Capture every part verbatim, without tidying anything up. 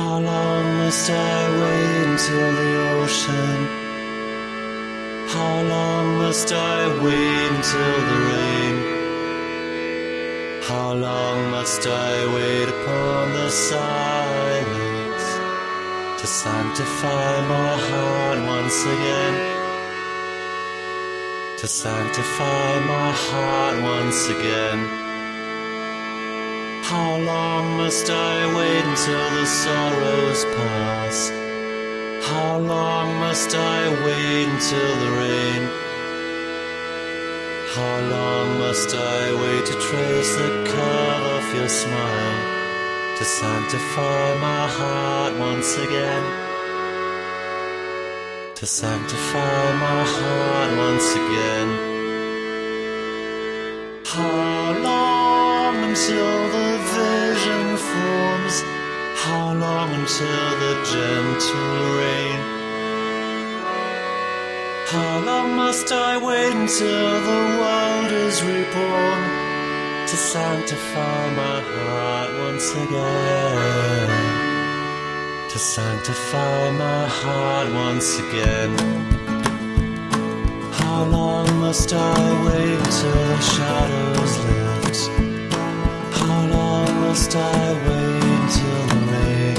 How long must I wait until the ocean? How long must I wait until the rain? How long must I wait upon the silence to sanctify my heart once again? To sanctify my heart once again. How long must I wait until the sorrows pass? How long must I wait until the rain? How long must I wait to trace the curve of your smile, to sanctify my heart once again? To sanctify my heart once again. How long until the vision forms? How long until the gentle rain? How long must I wait until the world is reborn, to sanctify my heart once again? To sanctify my heart once again. How long must I wait until the shadows lift? How long must I wait until the rain?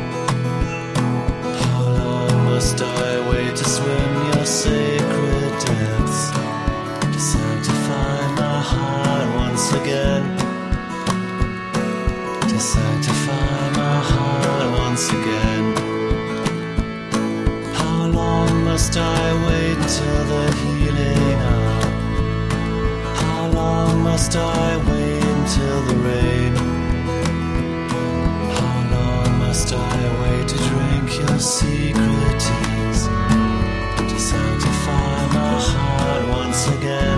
How long must I wait to swim your sacred depths, to sanctify my heart once again? To sanctify my heart once again. How long must I wait until the healing hour? How long must I wait until the rain? How long must I wait to drink your secret tears, to sanctify my heart once again?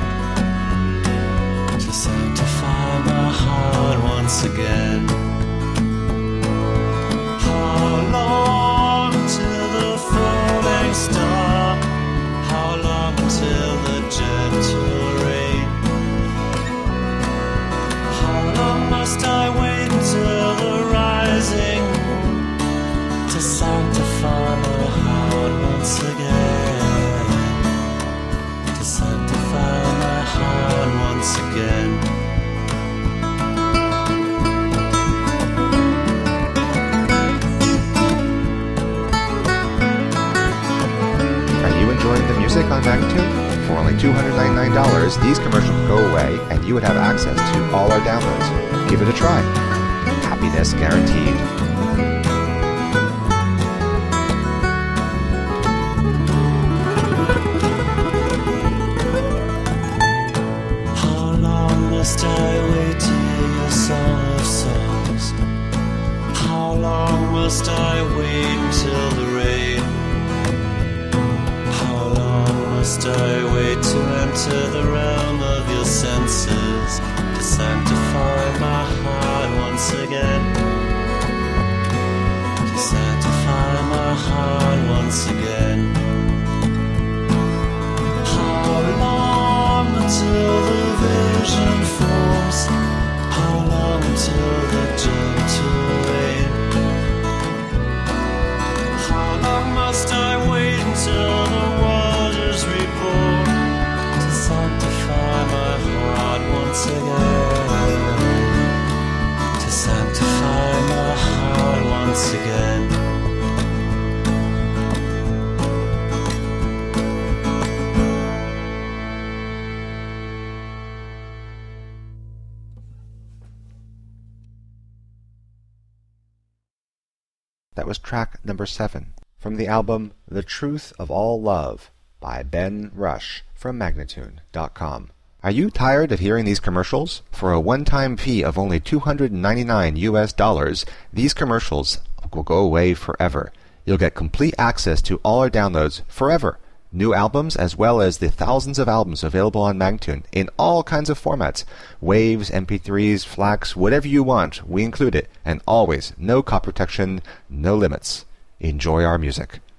To sanctify my heart once again. How long till the falling star? How long till the gentle rain? How long must I wait until the rising moon, to sanctify my heart once again? To sanctify my heart once again. Enjoying the music on Magnatune? For only two hundred ninety-nine dollars, these commercials would go away and you would have access to all our downloads. Give it a try. Happiness guaranteed. How long must I wait to hear your song of songs? How long must I wait until the rain? Must I wait to enter the realm of your senses, to sanctify my heart once again? To sanctify my heart once again. How long until the vision forms? How long until the gentle rain? How long must I wait until the world is reborn, to sanctify my heart once again? To sanctify my heart once again. That was track number seven from the album The Truth of All Love by Ben Rush from Magnatune dot com. Are you tired of hearing these commercials? For a one-time fee of only two hundred ninety-nine U S dollars, these commercials will go away forever. You'll get complete access to all our downloads forever. New albums as well as the thousands of albums available on Magnatune in all kinds of formats. Waves, M P threes, FLACs, whatever you want, we include it. And always, no copy protection, no limits. Enjoy our music.